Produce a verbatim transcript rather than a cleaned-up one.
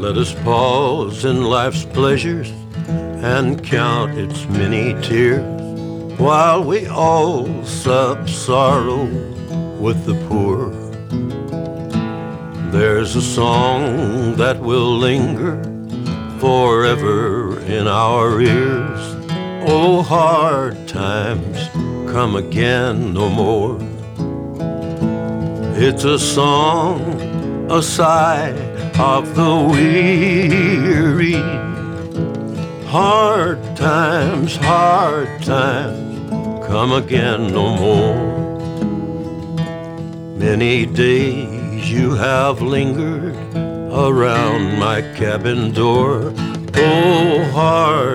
Let us pause in life's pleasures and count its many tears, while we all sup sorrow with the poor. There's a song that will linger forever in our ears. Oh, hard times come again no more. It's a song, a sigh of the weary. Hard times, hard times come again no more. Many days you have lingered around my cabin door. Oh, hard